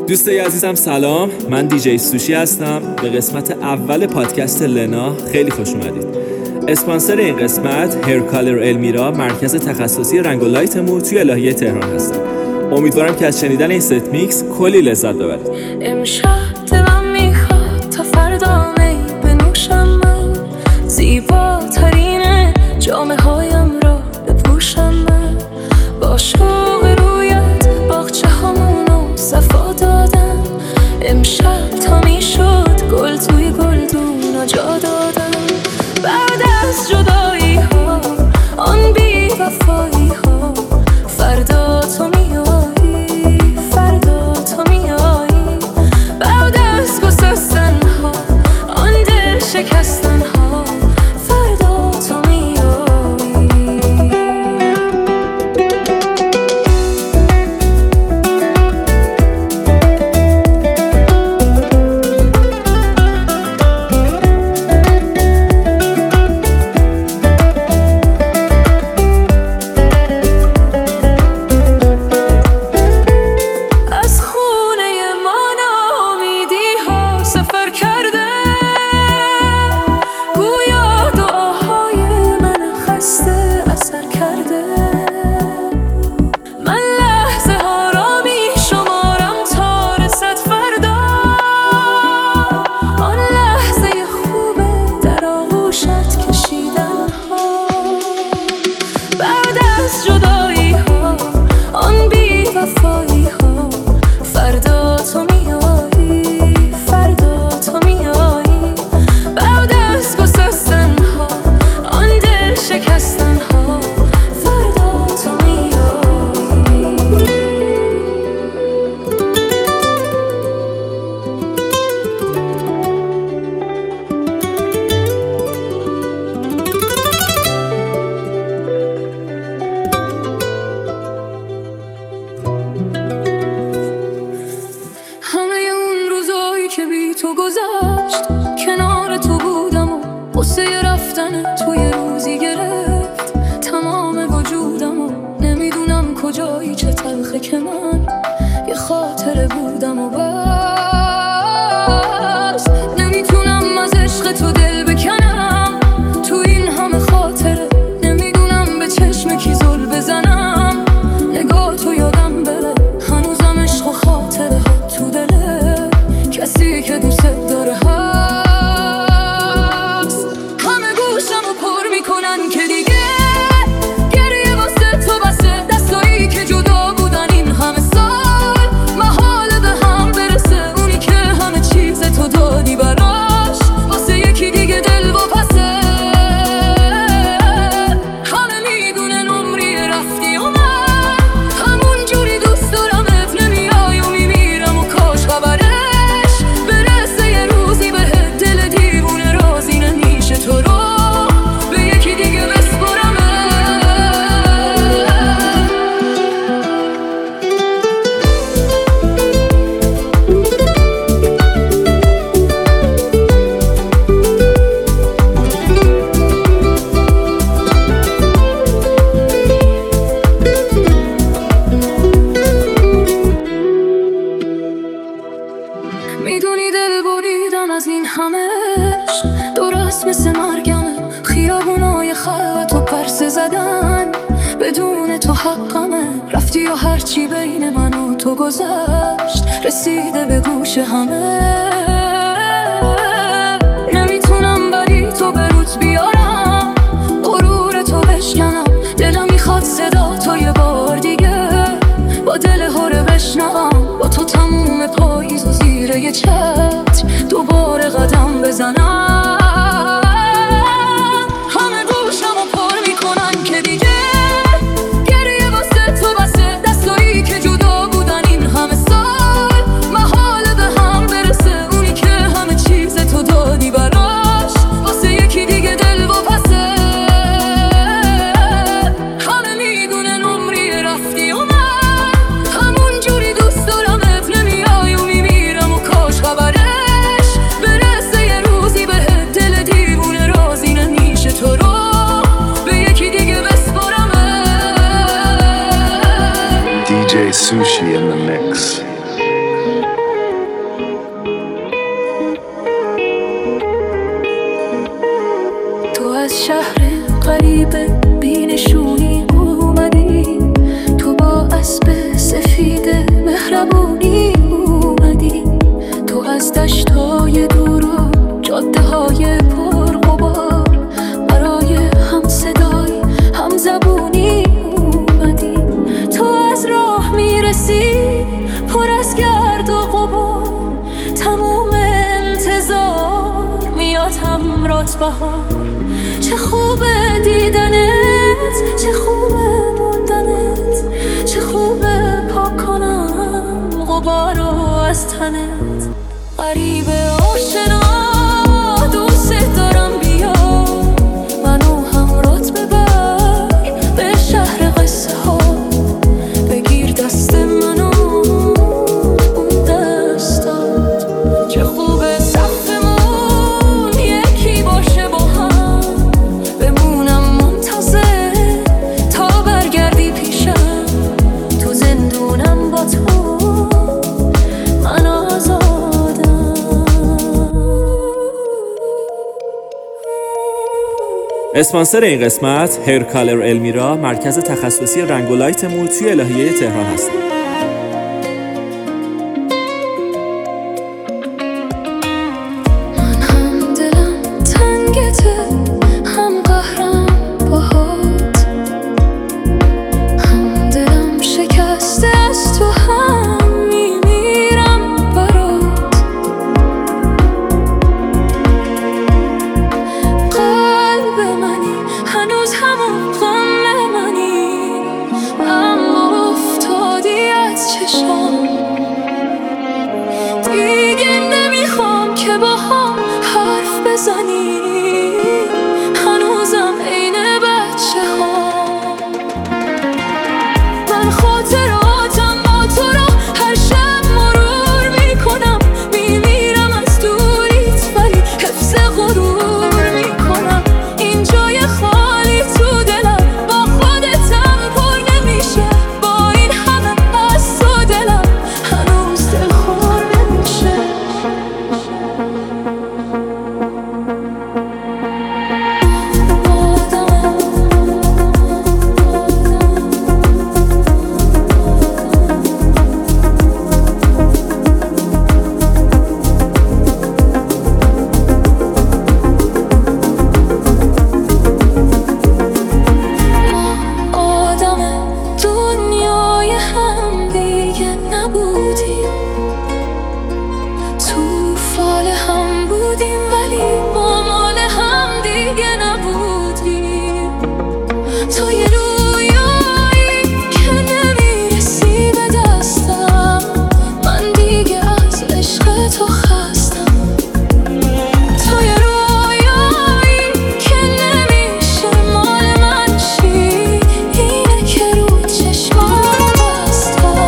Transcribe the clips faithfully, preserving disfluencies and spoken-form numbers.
دوستای عزیزم سلام، من دیجی سوشی هستم. به قسمت اول پادکست لنا خیلی خوش اومدید. اسپانسر این قسمت هیر کالر المیرا، مرکز تخصصی رنگ و لایت مو توی الهیه تهران هستم. امیدوارم که از شنیدن این ست میکس کلی لذت ببرید. امشب دلم میخواد تا فردا می بنوشم، من زیباترین جامه هایم را بپوشم، من با شوق رویت باغچه هامونو صفا دادم. امشب تا میشد گل توی گلدون جا دادم. بعد از جدایی ها، آن بی وفایی ها، فردا تو میایی، فردا تو میایی. بعد از گسستن ها، آن دل شکستن ها، فردا تو میایی. تو گذشت کنار تو بودم و قصه رفتن توی روزی گرفت تمام وجودم و نمیدونم کجایی چه تلخه که من یه خاطره بودم و بس نمیتونم از عشق تو دل بکنم. تو این همه خاطره نمیدونم به چشم کی زل بزنم. نگاه تو یادم بره هنوزم عشق و خاطره ها تو دله کسی که دوست داره هست. همه گوشم رو پر میکنن که دیگه گریه واسه تو بسه. دستایی که جدا بودن این همه سال محاله به هم برسه. اونی که همه چیز تو دادی براش واسه یکی دیگه دل و پسه. همه میدونن عمری رفتی و من همون جوری دوست دارمت نمیای و میمیرم و کاش خبره تو رو به یکی دیگه بسپرم. میدونی دل بریدم از این همش درست مثل مرگمه. خیابونای خلوت و پرسه زدن بدون تو حقمه. رفتی و هرچی بین من و تو گذشت رسیده به گوش همه. نمیتونم ولی تو به روت بیارم غرور تو بشکنم. دلم میخواد صدا تو یه بار دیگه با دل هره بشنوم. با تو تموم پاییز و زیر یه چتر دوباره قدم بزنم. همه گوشم رو پر میکنن که دیگه گریه واسه تو بسه. دستایی که جدا بودن این همه سال محاله به هم برسه. اونی که همه چیز تو دادی براش واسه یکی دیگه دل و پسه. همه میدونن عمری رفتی و من همون جوری دوست دارمت نمیای و میمیرم و کاش خبرش برسه یه روزی بهت. دل دیوونه رازی نمیشه تو رو به یکی دیگه بسپرم. دیجی Sushi in the mix. برات بهار. چه خوبه دیدنت، چه خوبه موندنت، چه خوبه پاک کنم غبارو از تنت. غریبه آشنا دوست دارم، بیا منو همراهت ببر به شهر قصه ها. بگیر دست منو اون دستات. چه خوبه سقفمون یکی باشه با هم، بمونم منتظر تا برگردی پیشم. تو زندونم با تو من آزادم. اسپانسر این قسمت هیر کالر المیرا، مرکز تخصصی رنگ و لایت مو توی الهیه تهران هست. من هم دلم تنگته، هم قهرم باهات، هم دلم شکسته از تو، هم میمیرم برات. قلب منی هنوز همون غم منی، اما افتادی از چشام. دیگه نمیخوام که با هم حرف بزنی، هنوزم عین بچه ها. من خاطراتم با تو رو هر شب مرور میکنم، میمیرم از دوریت ولی حفظ غرور میکنم. این جای خالی تو دلم با خودتم پر نمیشه، با این همه از تو دلم هنوز دلخور نمیشه. آدم دنیای هم دیگه نبودیم، تو فال هم بودیم ولی با مال هم دیگه نبودیم. تو یه رویایی که نمیرسی به دستم، من دیگه از عشق تو خستم. تو یه رویایی که نمیشه مال من شی، اینه که رو چشمام بستم.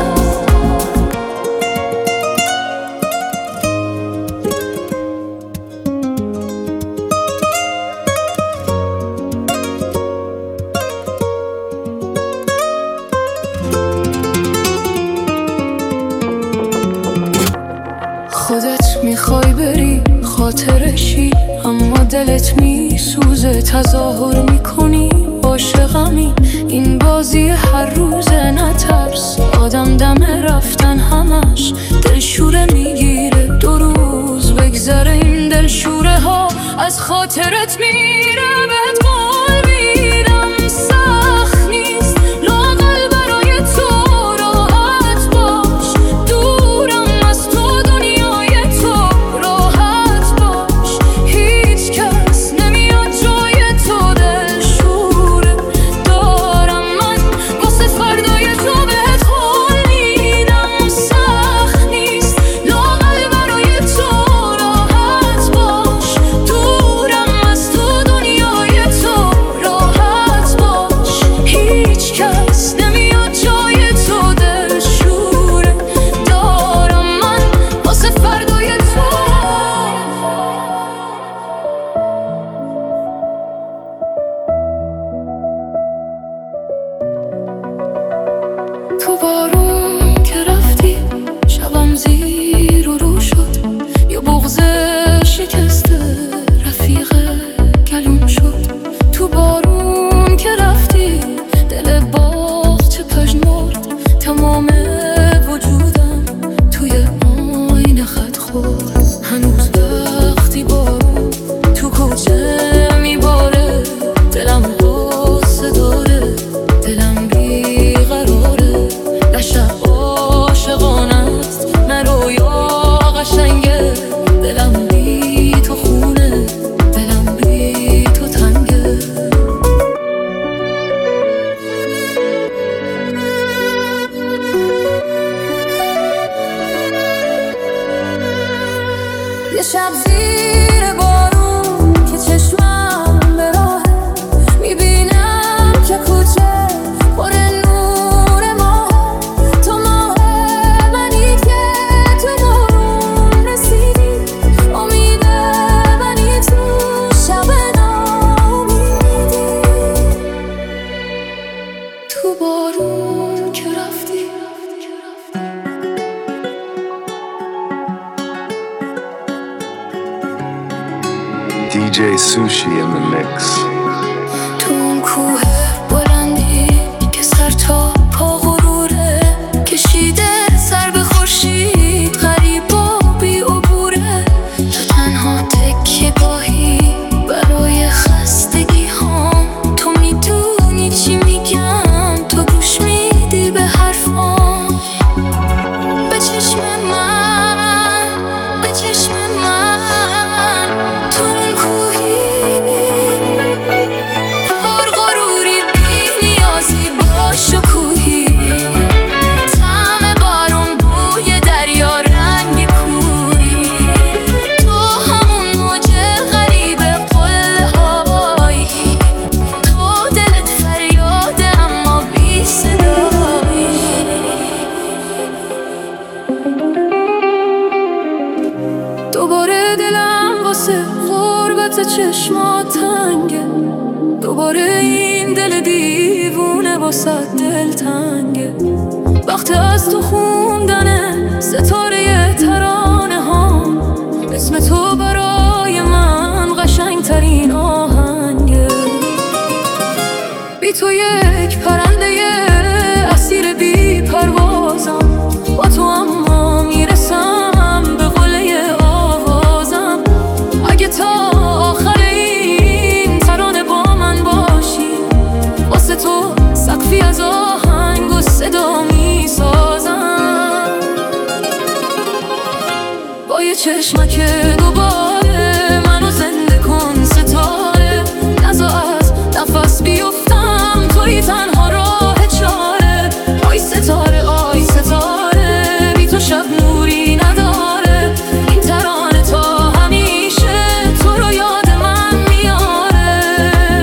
خودت میخوای بری خاطرشی، اما دلت میسوزه تظاهر میکنی عاشقمی. این بازی هر روزه، نترس آدم دم رفتن همش دلشوره میگیره. دو روز بگذره این دلشوره ها از خاطرت میره. بهت قول میدم سخت نیست لااقل برای تو راحت باش. دورم از تو دنیای تو راحت باش. هیچ کس نمیاد جای تو دلشوره دارم من واسه فردای تو. بهت قول میدم سخت نیست لااقل برای تو راحت باش. دورم از تو دنیای تو راحت باش. هیچ کس نمیاد جای تو دلشوره دارم من واسه فردای تو. تو بارون که رفتی شبم زیر و رو شد، یه بغض شکسته رفیق گلوم شد. تو بارون که رفتی دل باغ چه پژمرد، تمام وجودم توی آینه خط خورد. هنوز وقتی بارون تو کوچه میباره، دلم غصه داره، دلم بیقراره. نشد بارون که رفتی. دی جی Sushi in the mix. تو اون کوه بلندی که سر تا پا غروره، کشیده سر به خورشید، غریب و بی عبوره. تو تنها تکیه گاهی برای خستگی هام، تو میدونی چی میگم، تو گوش میدی به حرفام. به چشم من، به چشم من، تو اون کوهی پر غروری، بی نیازی با شکوهی، طعم بارون، بوی دریا، رنگ کوهی. تو همون موج غریب قله هایی، تو دلت فریاده اما بی صدایی. دوباره دلم واسه غربت چشمات تنگه، دوباره این دل دیوونه واسه دل تنگه. وقت از تو خوندن ستاره ترانه ها، اسم تو برای من قشنگ ترین آهنگه. بی تو یک پرنده اسیر بی پروازم، با تو اما میرسم به قله آوازم. اگه تا آخر این ترانه با من باشی، واسه تو سقفی از آهنگ و صدا میسازم. با یه چشمک دوباره منو زنده کن ستاره، نزا از نفس بیفتم، توی تنها راه چاره. آی ستاره، آی ستاره، بی تو شب نوری نداره. این ترانه تا همیشه تو رو یاد من میاره.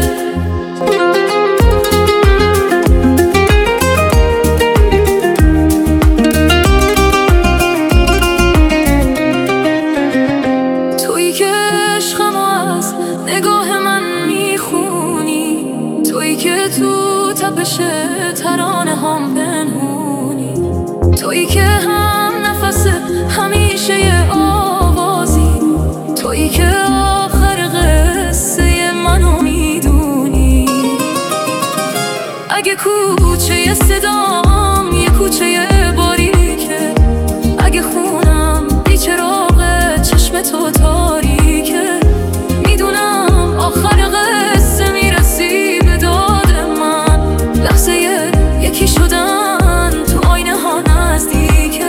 تویی که عشقمو از نگاه من میخونی، تویی که تو تپش ترانه هم پنهونی، تویی که هم نفس همیشه یه آوازی، تویی که آخر قصه منو میدونی. اگه کوچه صدام یه کوچه باریکه، اگه خونم بی چراغ چشم تو تاریکه، میدونم آخر قصه میرسی به داد من. لحظه یکی شدن تو آینه ها نزدیکه.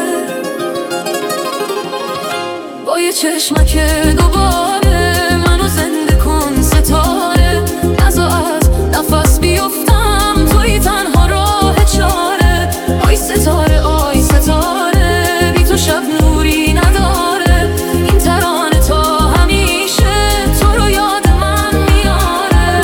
با یه چشمک دوباره منو زنده کن ستاره، نزا از نفس بیفتم، توی تنها راه چاره. آی ستاره، آی ستاره، بی تو شب نوری نداره. این ترانه تا همیشه تو رو یاد من میاره.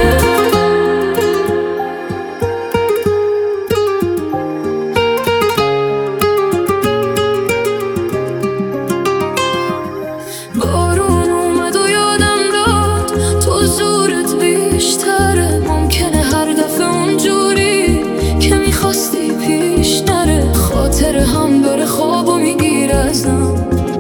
بارون اومد و یادم داد تو زورت بیشتره، ممکنه هر دفعه اونجوری که میخواستی پیش نره. خاطر هم داره خوابو میگیره ازم،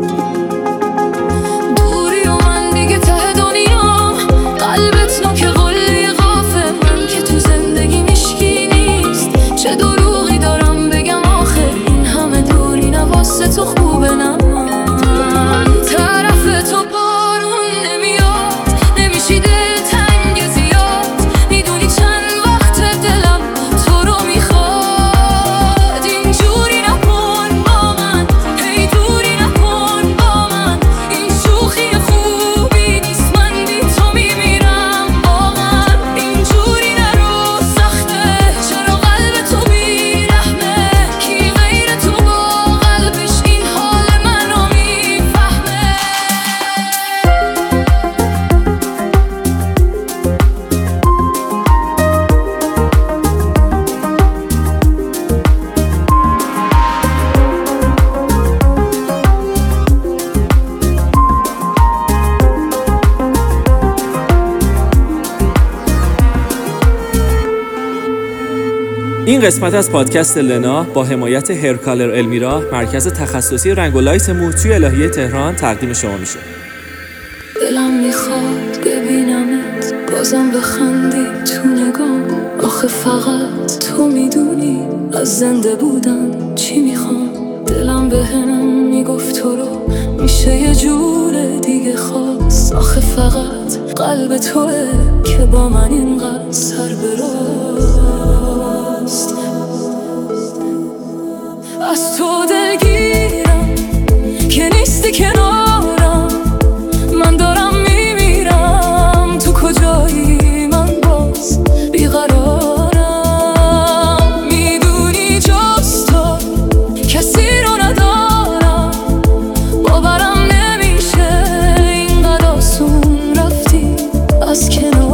دوری و من دیگه ته دنیام. قلبت نوک قله قافه، من که تو زندگی مشکی نیست. چه دروغی دارم بگم آخه، این همه دوری نواسه تو خوبه نه من. طرف تو بارون نمیاد، نمیشی دل تنگ زیاد. میدونی چند وقت دلم تو رو میخواد. این قسمت از پادکست لنا با حمایت هیر کالر المیرا، مرکز تخصصی رنگ و لایت مو توی الهیه تهران تقدیم شما میشه. دلم میخواد ببینمت بازم بخندی تو نگام، آخه فقط تو میدونی از زنده بودن چی میخوام. دلم به هم میگفت تو رو میشه یه جور دیگه خواست، آخه فقط قلب توه که با من اینقدر سر براست. از تو دلگیرم که نیستی کنارم، من دارم میمیرم تو کجایی، من باز بیقرارم. میدونی جز تو کسی رو ندارم، باورم نمیشه اینقدر آسون رفتی از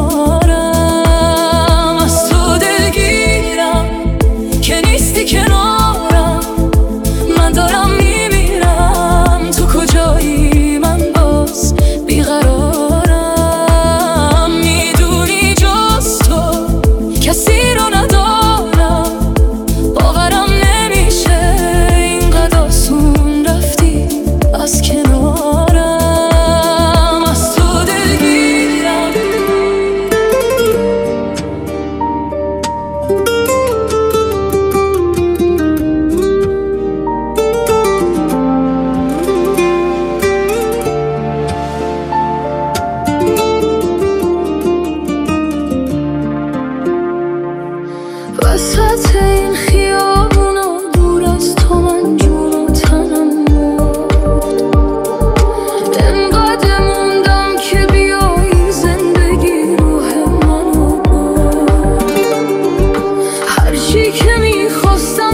کنارم. از تو دلگیرم که نیستی کنارم، من دارم میمیرم تو کجایی، من باز بیقرارم. میدونی جز تو کسی رو ندارم، باورم نمیشه اینقدر آسون رفتی از کنارم. از تو دلگیرم. وسط این خیابونا دور از تو من جون و تنم مرد، انقدر موندم که بیایی زندگی روح منو برد. هر چی که میخواستم